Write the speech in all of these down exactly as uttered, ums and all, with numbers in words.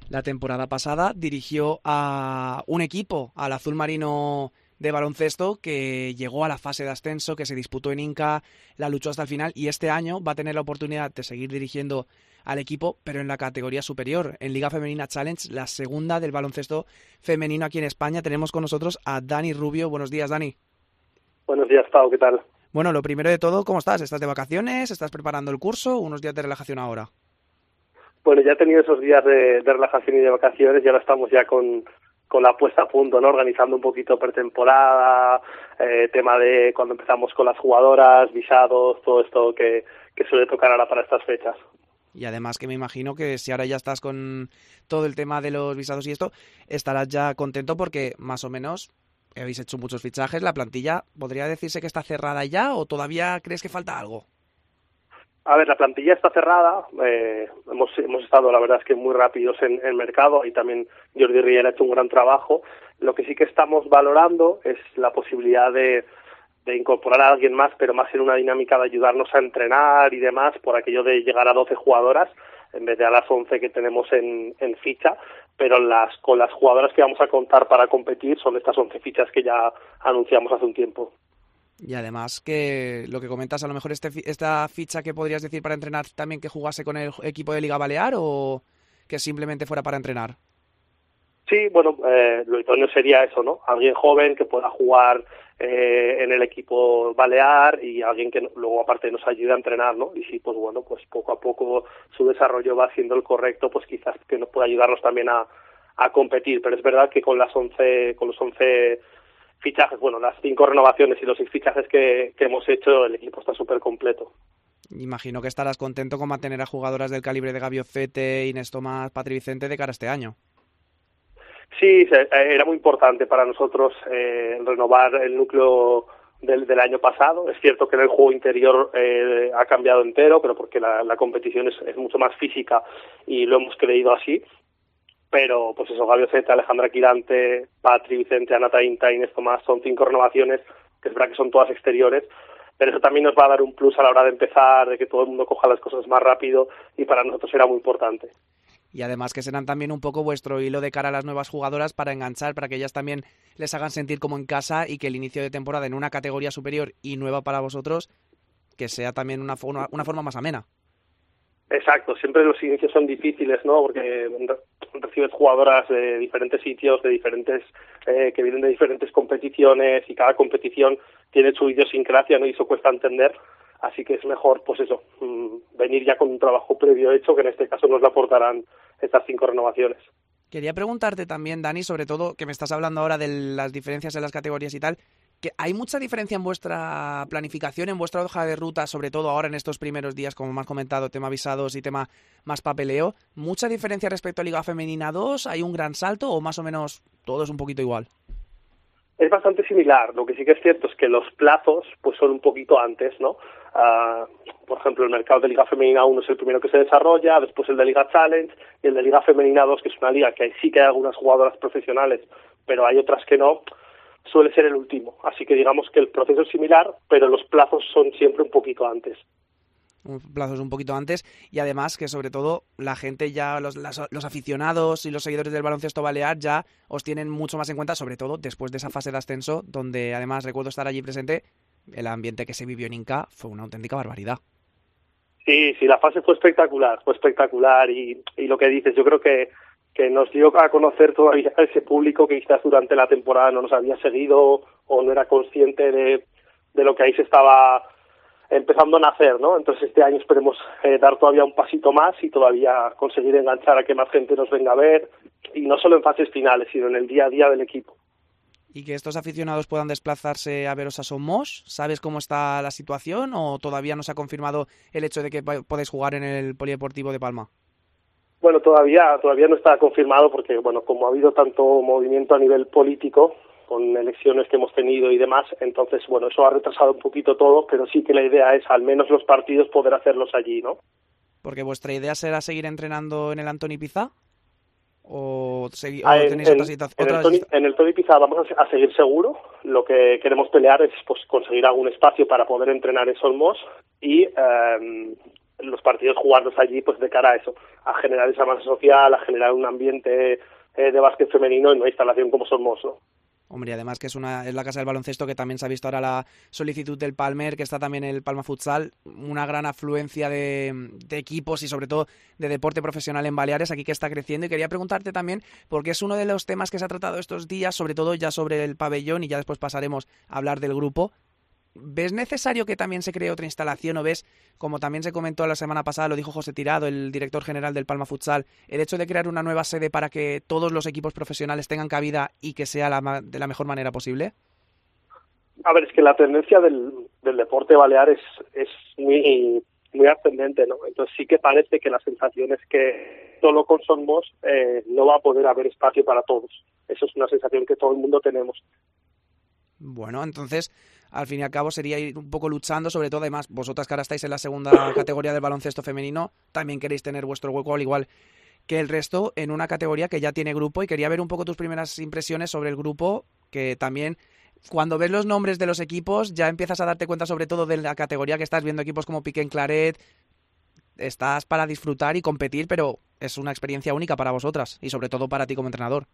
La temporada pasada dirigió a un equipo, al Azul Marino de baloncesto, que llegó a la fase de ascenso, que se disputó en Inca, la luchó hasta el final y este año va a tener la oportunidad de seguir dirigiendo al equipo, pero en la categoría superior, en Liga Femenina Challenge, la segunda del baloncesto femenino aquí en España. Tenemos con nosotros a Dani Rubio. Buenos días, Dani. Buenos días, Pau, ¿qué tal? Bueno, lo primero de todo, ¿cómo estás? ¿Estás de vacaciones? ¿Estás preparando el curso? ¿Unos días de relajación ahora? Bueno, ya he tenido esos días de, de relajación y de vacaciones y ahora estamos ya con, con la puesta a punto, ¿no? Organizando un poquito pretemporada, eh, tema de cuando empezamos con las jugadoras, visados, todo esto que, que suele tocar ahora para estas fechas. Y además que me imagino que si ahora ya estás con todo el tema de los visados y esto, estarás ya contento porque más o menos habéis hecho muchos fichajes. ¿La plantilla podría decirse que está cerrada ya o todavía crees que falta algo? A ver, la plantilla está cerrada, eh, hemos, hemos estado, la verdad es que muy rápidos en el mercado y también Jordi Riera ha hecho un gran trabajo. Lo que sí que estamos valorando es la posibilidad de, de incorporar a alguien más, pero más en una dinámica de ayudarnos a entrenar y demás, por aquello de llegar a doce jugadoras en vez de a las once que tenemos en, en ficha, pero las con las jugadoras que vamos a contar para competir son estas once fichas que ya anunciamos hace un tiempo. Y además que lo que comentas, a lo mejor este, esta ficha que podrías decir para entrenar también que jugase con el equipo de Liga Balear o que simplemente fuera para entrenar. Sí, bueno, eh, lo idóneo sería eso, ¿no? Alguien joven que pueda jugar eh, en el equipo balear y alguien que luego aparte nos ayude a entrenar, ¿no? Y si, pues bueno, pues poco a poco su desarrollo va siendo el correcto, pues quizás que nos pueda ayudarnos también a, a competir. Pero es verdad que con las once, con los once fichajes, bueno, las cinco renovaciones y los seis fichajes que, que hemos hecho, el equipo está súper completo. Imagino que estarás contento con mantener a jugadoras del calibre de Gabi Ozzete, Inés Tomás, Patri Vicente de cara a este año. Sí, era muy importante para nosotros eh, renovar el núcleo del, del año pasado. Es cierto que en el juego interior eh, ha cambiado entero, pero porque la, la competición es, es mucho más física y lo hemos creído así. Pero, pues eso, Gabi Ozzete, Alejandra Quirante, Patri Vicente, Ana Tainta, Inés Tomás, son cinco renovaciones, que es verdad que son todas exteriores, pero eso también nos va a dar un plus a la hora de empezar, de que todo el mundo coja las cosas más rápido y para nosotros era muy importante. Y además que serán también un poco vuestro hilo de cara a las nuevas jugadoras para enganchar, para que ellas también les hagan sentir como en casa y que el inicio de temporada en una categoría superior y nueva para vosotros, que sea también una, una, una forma más amena. Exacto, siempre los inicios son difíciles, ¿no? Porque recibes jugadoras de diferentes sitios, de diferentes eh, que vienen de diferentes competiciones y cada competición tiene su idiosincrasia, ¿no? Y eso cuesta entender. Así que es mejor, pues eso, venir ya con un trabajo previo hecho, que en este caso nos lo aportarán estas cinco renovaciones. Quería preguntarte también, Dani, sobre todo, que me estás hablando ahora de las diferencias en las categorías y tal, que hay mucha diferencia en vuestra planificación, en vuestra hoja de ruta, sobre todo ahora en estos primeros días, como me has comentado, tema visados y tema más papeleo. ¿Mucha diferencia respecto a Liga Femenina dos? ¿Hay un gran salto o más o menos todo es un poquito igual? Es bastante similar. Lo que sí que es cierto es que los plazos pues son un poquito antes, ¿no? Uh, por ejemplo, el mercado de Liga Femenina uno es el primero que se desarrolla, después el de Liga Challenge y el de Liga Femenina dos, que es una liga que ahí sí que hay algunas jugadoras profesionales, pero hay otras que no, suele ser el último. Así que digamos que el proceso es similar, pero los plazos son siempre un poquito antes. Plazos un poquito antes y además que sobre todo la gente ya, los, las, los aficionados y los seguidores del baloncesto balear ya os tienen mucho más en cuenta, sobre todo después de esa fase de ascenso, donde además recuerdo estar allí presente, el ambiente que se vivió en Inca fue una auténtica barbaridad. Sí, sí, la fase fue espectacular, fue espectacular y, y lo que dices, yo creo que, que nos dio a conocer todavía ese público que quizás durante la temporada no nos había seguido o no era consciente de, de lo que ahí se estaba empezando a nacer, ¿no? Entonces este año esperemos eh, dar todavía un pasito más y todavía conseguir enganchar a que más gente nos venga a ver, y no solo en fases finales, sino en el día a día del equipo. Y que estos aficionados puedan desplazarse a veros a Somos, ¿sabes cómo está la situación o todavía no se ha confirmado el hecho de que podéis jugar en el Polideportivo de Palma? Bueno, todavía todavía no está confirmado porque, bueno, como ha habido tanto movimiento a nivel político, con elecciones que hemos tenido y demás, entonces, bueno, eso ha retrasado un poquito todo, pero sí que la idea es, al menos los partidos, poder hacerlos allí, ¿no? Porque vuestra idea será seguir entrenando en el Antoni Pizá, o, segui- ah, o en, tenéis en, otra situación. En el Tony, en el Tony Pizá vamos a, a seguir seguro. Lo que queremos pelear es pues conseguir algún espacio para poder entrenar en Solmos y, eh, los partidos jugarlos allí, pues de cara a eso, a generar esa masa social, a generar un ambiente eh, de básquet femenino en una instalación como Somos, ¿no? Hombre, y además que es una es la casa del baloncesto, que también se ha visto ahora la solicitud del Palmer, que está también el Palma Futsal, una gran afluencia de, de equipos y sobre todo de deporte profesional en Baleares, aquí que está creciendo. Y quería preguntarte también, porque es uno de los temas que se ha tratado estos días, sobre todo ya sobre el pabellón, y ya después pasaremos a hablar del grupo. ¿Ves necesario que también se cree otra instalación o ves, como también se comentó la semana pasada, lo dijo José Tirado, el director general del Palma Futsal, el hecho de crear una nueva sede para que todos los equipos profesionales tengan cabida y que sea la, de la mejor manera posible? A ver, es que la tendencia del, del deporte balear es, es muy, muy ascendente, ¿no? Entonces sí que parece que la sensación es que solo con Somos eh, no va a poder haber espacio para todos. Eso es una sensación que todo el mundo tenemos. Bueno, entonces, al fin y al cabo sería ir un poco luchando, sobre todo, además, vosotras que ahora estáis en la segunda categoría del baloncesto femenino, también queréis tener vuestro hueco al igual que el resto en una categoría que ya tiene grupo, y quería ver un poco tus primeras impresiones sobre el grupo, que también, cuando ves los nombres de los equipos, ya empiezas a darte cuenta sobre todo de la categoría que estás viendo, equipos como Piquen Claret, estás para disfrutar y competir, pero es una experiencia única para vosotras y sobre todo para ti como entrenador.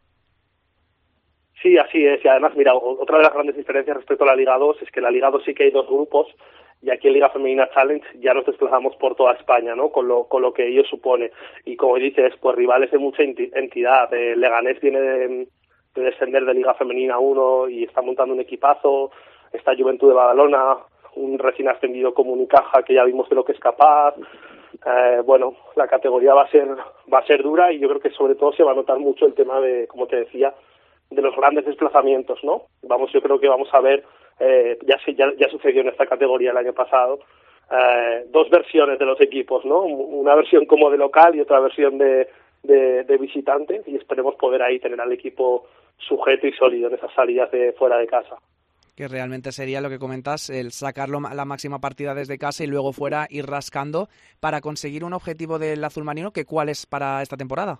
Sí, así es. Y además, mira, otra de las grandes diferencias respecto a la Liga dos es que en la Liga dos sí que hay dos grupos, y aquí en Liga Femenina Challenge ya nos desplazamos por toda España, ¿no? Con lo, con lo que ello supone. Y como dices, pues rivales de mucha entidad. Eh, Leganés viene de, de descender de Liga Femenina uno y está montando un equipazo. Está Juventud de Badalona, un recién ascendido como Unicaja, que ya vimos de lo que es capaz. Eh, bueno, la categoría va a ser va a ser dura, y yo creo que sobre todo se va a notar mucho el tema de, como te decía, de los grandes desplazamientos, ¿no? Vamos, yo creo que vamos a ver, eh, ya, se, ya ya sucedió en esta categoría el año pasado, eh, dos versiones de los equipos, ¿no? Una versión como de local y otra versión de, de, de visitante, y esperemos poder ahí tener al equipo sujeto y sólido en esas salidas de fuera de casa. Que realmente sería lo que comentas, el sacarlo a la máxima partida desde casa y luego fuera ir rascando para conseguir un objetivo del azul marino, que ¿cuál es para esta temporada?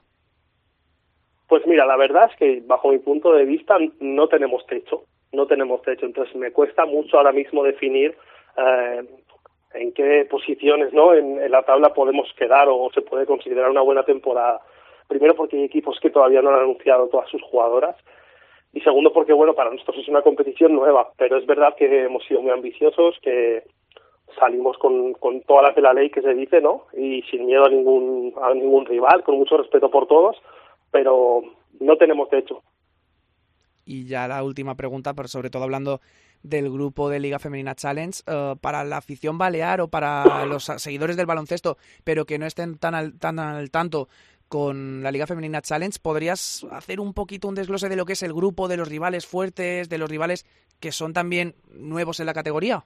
Pues mira, la verdad es que bajo mi punto de vista no tenemos techo, no tenemos techo, entonces me cuesta mucho ahora mismo definir eh, en qué posiciones, ¿no? En, en la tabla podemos quedar o se puede considerar una buena temporada. Primero porque hay equipos que todavía no han anunciado todas sus jugadoras, y segundo porque, bueno, para nosotros es una competición nueva, pero es verdad que hemos sido muy ambiciosos, que salimos con, con todas las de la ley que se dice, ¿no? Y sin miedo a ningún, a ningún rival, con mucho respeto por todos, pero no tenemos techo. Y ya la última pregunta, pero sobre todo hablando del grupo de Liga Femenina Challenge, uh, para la afición balear o para los seguidores del baloncesto, pero que no estén tan al, tan al tanto con la Liga Femenina Challenge, ¿podrías hacer un poquito un desglose de lo que es el grupo, de los rivales fuertes, de los rivales que son también nuevos en la categoría?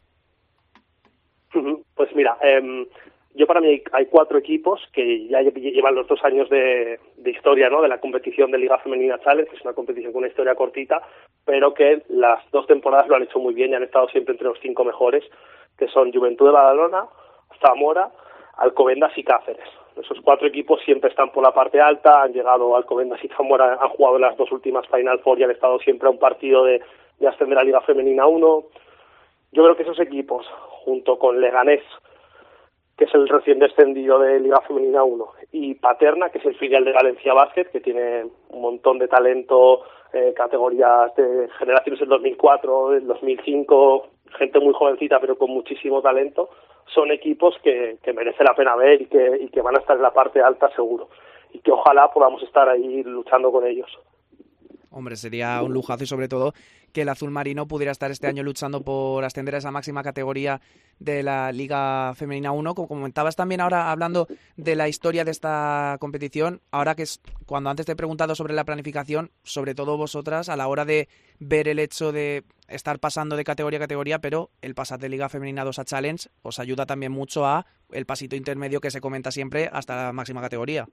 Pues mira, eh, yo para mí hay cuatro equipos que ya llevan los dos años de, de historia, ¿no? De la competición de Liga Femenina Challenge, que es una competición con una historia cortita, pero que las dos temporadas lo han hecho muy bien y han estado siempre entre los cinco mejores, que son Juventud de Badalona, Zamora, Alcobendas y Cáceres. Esos cuatro equipos siempre están por la parte alta, han llegado Alcobendas y Zamora, han jugado en las dos últimas Final Four y han estado siempre a un partido de, de ascender a Liga Femenina uno. Yo creo que esos equipos, junto con Leganés, que es el recién descendido de Liga Femenina uno, y Paterna, que es el filial de Valencia Basket, que tiene un montón de talento, eh, categorías de generaciones del dos mil cuatro, del dos mil cinco, gente muy jovencita pero con muchísimo talento, son equipos que, que merece la pena ver y que, y que van a estar en la parte alta seguro, y que ojalá podamos estar ahí luchando con ellos. Hombre, sería un lujazo, y sobre todo que el azul marino pudiera estar este año luchando por ascender a esa máxima categoría de la Liga Femenina uno. Como comentabas también ahora, hablando de la historia de esta competición, ahora que es cuando antes te he preguntado sobre la planificación, sobre todo vosotras, a la hora de ver el hecho de estar pasando de categoría a categoría, pero el pasar de Liga Femenina dos a Challenge os ayuda también mucho a el pasito intermedio que se comenta siempre hasta la máxima categoría.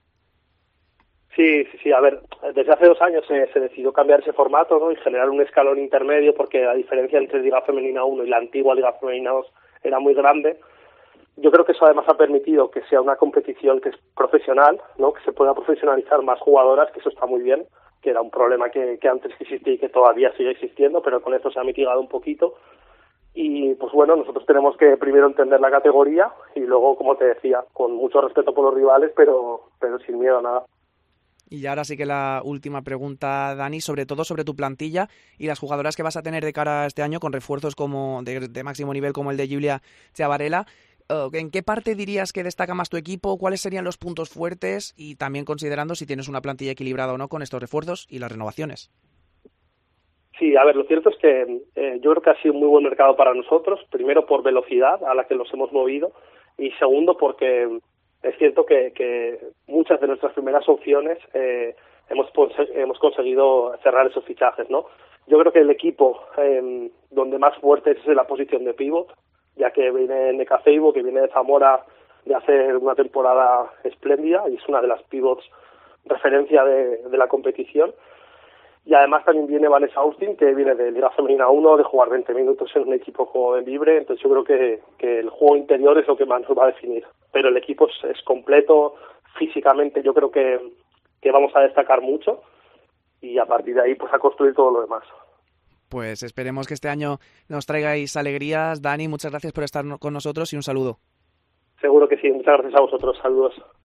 Sí, sí, sí. A ver, desde hace dos años se, se decidió cambiar ese formato, ¿no? Y generar un escalón intermedio, porque la diferencia entre Liga Femenina uno y la antigua Liga Femenina dos era muy grande. Yo creo que eso además ha permitido que sea una competición que es profesional, ¿no? Que se pueda profesionalizar más jugadoras, que eso está muy bien, que era un problema que, que antes existía y que todavía sigue existiendo, pero con esto se ha mitigado un poquito. y pues bueno, nosotros tenemos que primero entender la categoría y luego, como te decía, con mucho respeto por los rivales, pero, pero sin miedo a nada. Y ahora sí que la última pregunta, Dani, sobre todo sobre tu plantilla y las jugadoras que vas a tener de cara a este año con refuerzos como de, de máximo nivel como el de Giulia Ciavarella. ¿En qué parte dirías que destaca más tu equipo? ¿Cuáles serían los puntos fuertes? Y también considerando si tienes una plantilla equilibrada o no con estos refuerzos y las renovaciones. Sí, a ver, lo cierto es que eh, yo creo que ha sido un muy buen mercado para nosotros. Primero por velocidad a la que nos hemos movido y segundo porque es cierto que, que muchas de nuestras primeras opciones eh, hemos, hemos conseguido cerrar esos fichajes, ¿no? Yo creo que el equipo eh, donde más fuerte es en la posición de pívot, ya que viene de Caceibo, que viene de Zamora de hacer una temporada espléndida y es una de las pivots referencia de, de la competición. Y además también viene Vanessa Austin, que viene de Liga Femenina uno, de jugar veinte minutos en un equipo como de libre. Entonces yo creo que, que el juego interior es lo que más nos va a definir. Pero el equipo es, es completo, físicamente yo creo que, que vamos a destacar mucho y a partir de ahí pues a construir todo lo demás. Pues esperemos que este año nos traigáis alegrías. Dani, muchas gracias por estar con nosotros y un saludo. Seguro que sí, muchas gracias a vosotros, saludos.